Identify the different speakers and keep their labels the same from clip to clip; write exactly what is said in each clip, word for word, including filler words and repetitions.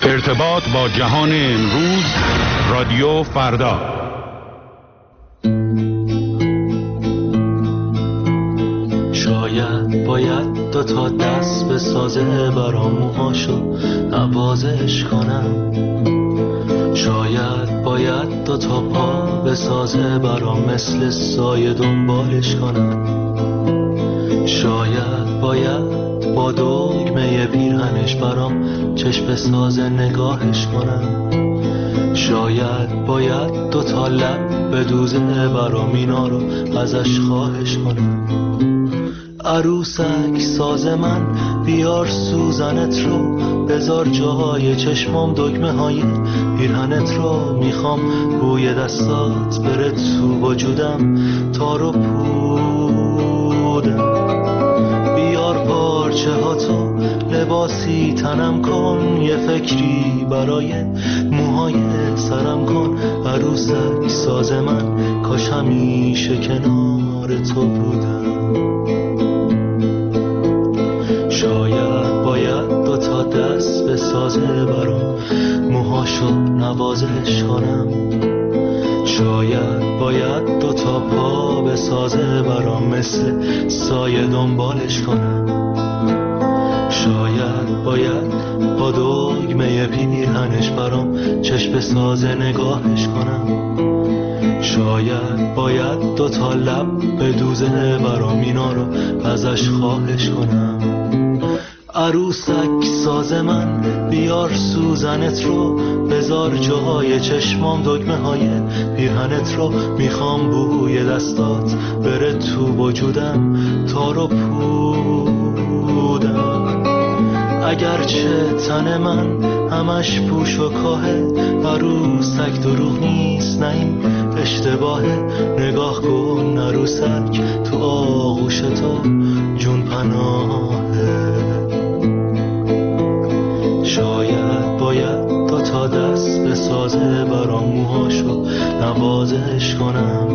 Speaker 1: ارتباط با جهان امروز، رادیو فردا.
Speaker 2: شاید باید دو تا دست به سازه برام موهاشو نوازش کنم، شاید باید دو تا پا به سازه برام مثل سایه دنبالش کنم، شاید باید با دگمه پیرهنش برام چشم سازه نگاهش کنم، شاید باید دو تا لب به دوزه برام اینا رو ازش خواهش کنم. عروسک ساز من بیار سوزنت رو، بذار جای چشمام دگمه های پیرهنت رو، میخوام بوی دستات بره تو وجودم تا رو پودم، بیار پارچه ها تو لباسی تنم کن، یه فکری برای موهای سرم کن. عروسک ساز من کاش همیشه کنار تو بودم. شاید باید دو تا دست به سازه برام موهاشو نوازش کنم، شاید باید دو تا پا به سازه برام مثل سایه دنبالش کنم، شاید باید با دگمه پیرهنش برام چشم سازه نگاهش کنم، شاید باید دو تا لب به دوزه برام اینا رو ازش خواهش کنم. عروسک ساز من بیار سوزنت رو، بذار جای چشمام دگمه های پیرهنت رو، میخوام بوی دستات بره تو وجودم تا رو پودم. اگرچه تن من همش پوش و کاهه، عروسک دروغ نیست نه این اشتباهه، نگاه کن عروسک تو آغوش تو جون پناهه. شاید باید دو تا دست به سازه برام موهاشو نوازش کنم،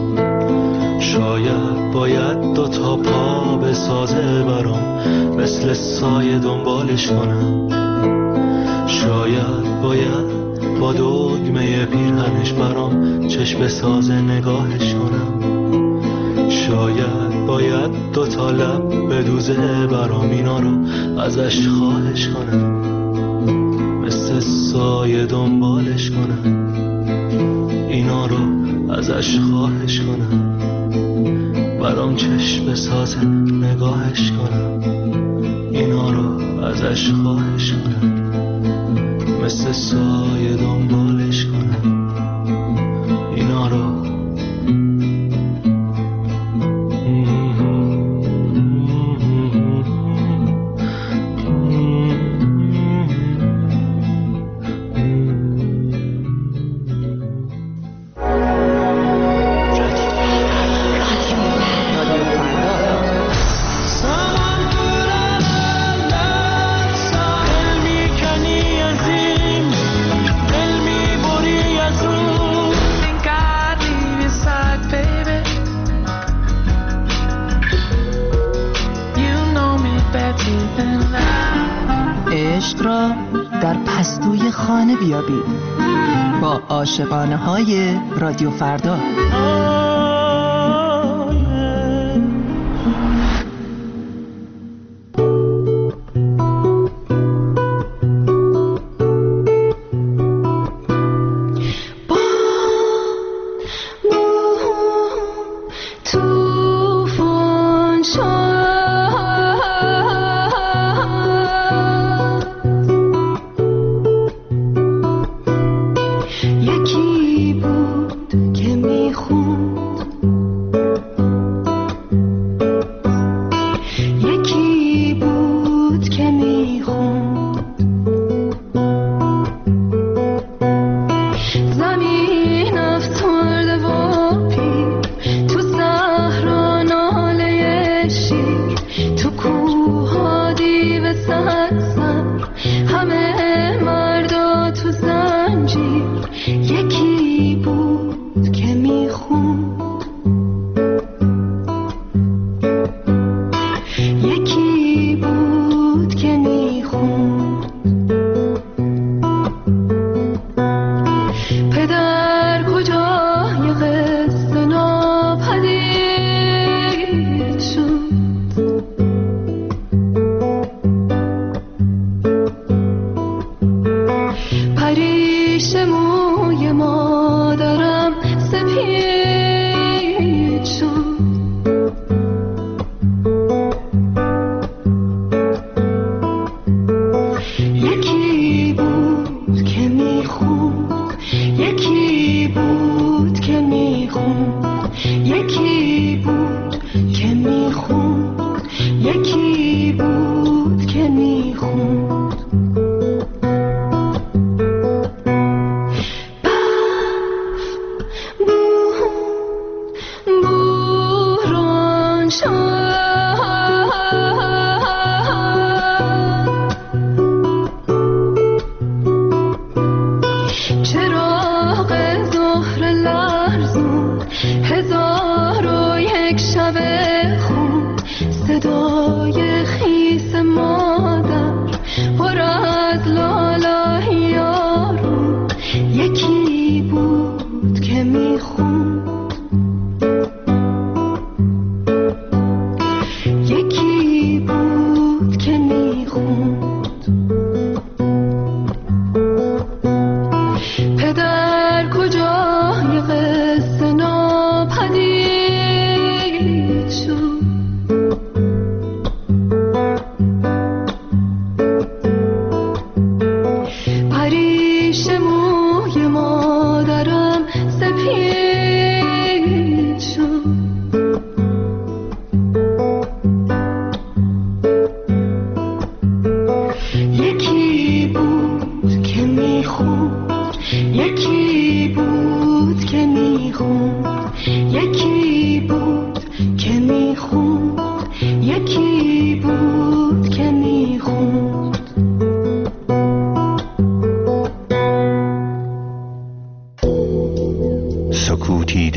Speaker 2: شاید باید دو تا پا به سازه برام مثل سایه دنبالش کنم، شاید باید با دگمه پیرهنش برام چشم سازه نگاهش کنم، شاید باید دو تا لب به دوزه برام اینا رو ازش خواهش کنم، مثل سایه دنبالش کنم، اینا رو ازش خواهش کنم، برام چشم سازه نگاهش کنم، اینا رو ازش خواهش کنم، مثل سایه دنبالش کنم، اینا رو.
Speaker 3: عشق را در پستوی خانه بیابید با عاشقانه های رادیو فردا.
Speaker 4: یکی بود که میخوند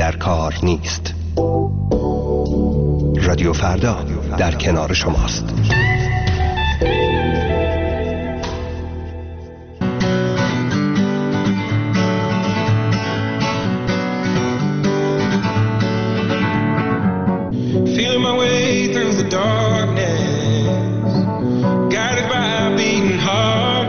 Speaker 4: در کار نیست. رادیو فردا در کنار شماست.
Speaker 5: Feeling my way through the darkness, guided by a beating heart.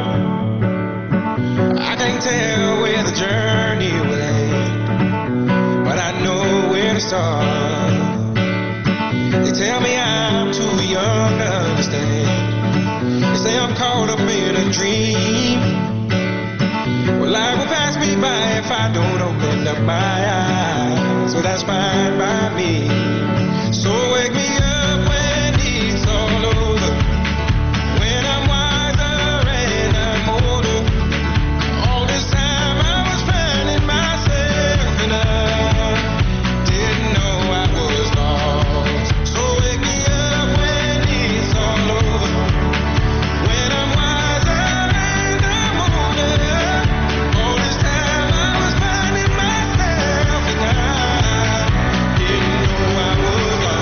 Speaker 5: I can't tell where the journey will end, but I know where to start. They tell me I'm too young to understand. They say I'm caught up in a dream. Well, life will pass me by if I don't open up my eyes. So that's fine by me. So wake me up when it's all over, when I'm wiser and I'm older. All this time I was finding myself and I didn't know I was lost. So wake me up when it's all over, when I'm wiser and I'm older. All this time I was finding myself and I didn't know I was lost.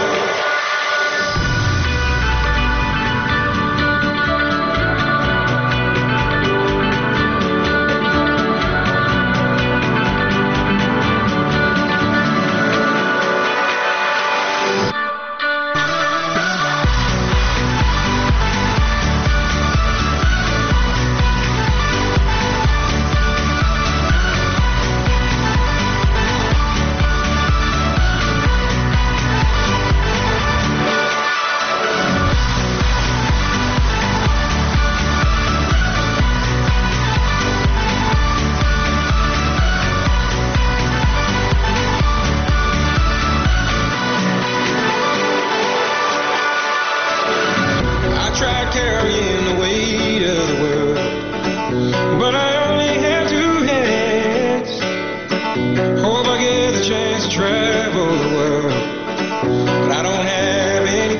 Speaker 5: I tried carrying the weight of the world, but I only have two hands. Hope I get the chance to travel the world, but I don't have any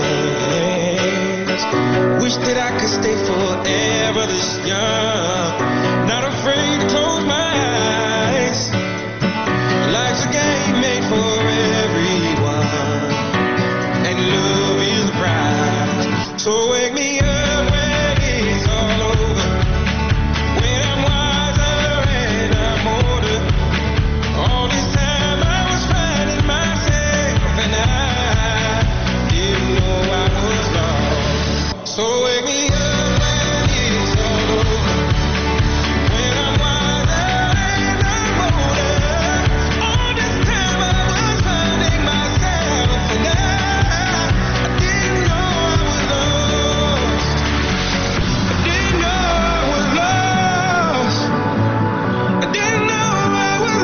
Speaker 5: plans. Wish that I could stay forever this young, not afraid to close my eyes. Life's a game made for everyone, and love is the prize. So wake me up when it's all over, when I'm wiser and I'm older. All this time I was finding myself and I didn't know I was lost. So wake me up when it's all over, when I'm wiser and I'm older. All this time I was finding myself and I, I didn't know I was lost. I didn't know I was lost. I didn't know I was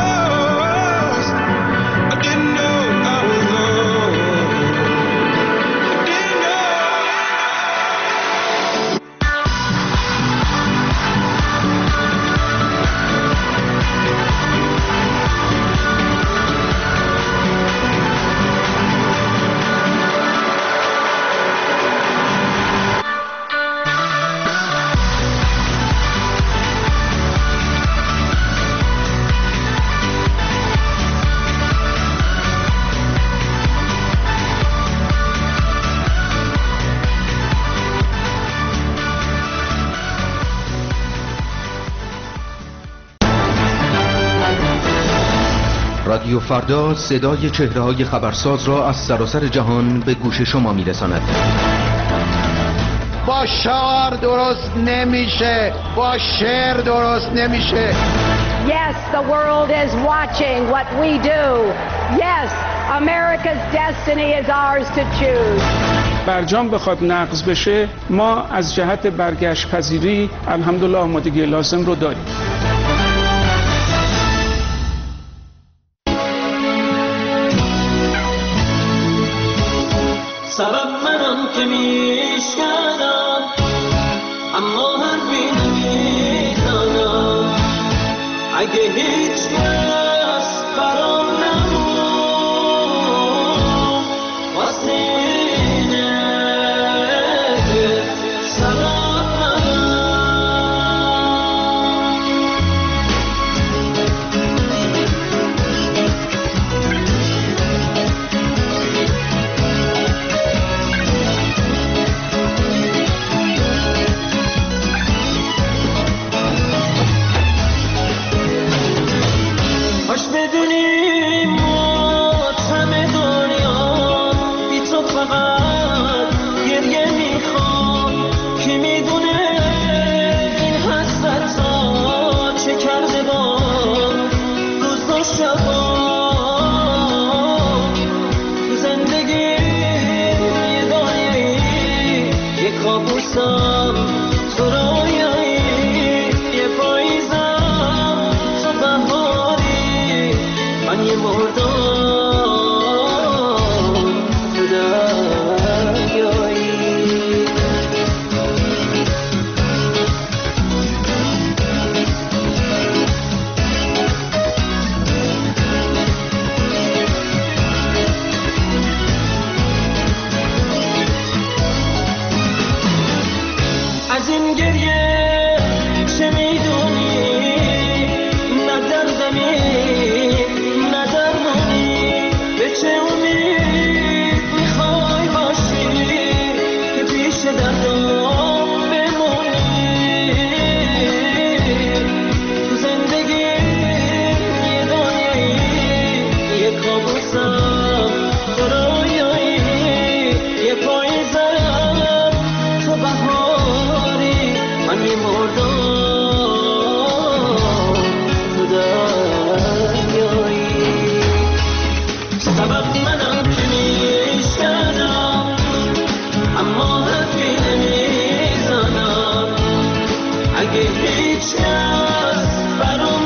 Speaker 5: lost. I didn't know I was lost. I didn't know.
Speaker 6: رادیو فردا صدای چهره‌های خبرساز را از سراسر جهان به گوش شما می‌رساند.
Speaker 7: با شعار درست نمیشه، با شعر درست نمیشه.
Speaker 8: Yes, the world is watching what we do. Yes, America's destiny is ours to choose.
Speaker 9: برجام بخواد نقض بشه، ما از جهت برگشت پذیری الحمدلله آمادگی لازم رو داریم.
Speaker 5: سبب منم که میشکردم، اما حرفی نمیزنم. اگه هیچ کس برام نمون واسه اینه که سبب منم.
Speaker 10: گریه چه میدونی نه دردمی نه درمانی به چه امید میخوای باشی که پیش دردم بمونی تو زندگی یه دنیایی یه کابوسم تو رویایی یه پاییزم تو بهاری من میمردم تو دریایی سبب منم که میشکنم اما حرفی نمیزنم اگه هیچ کس برام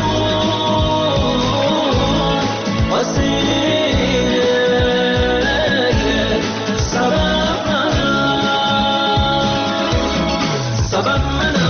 Speaker 10: نمون واسه اینه که سبب منم سبب منم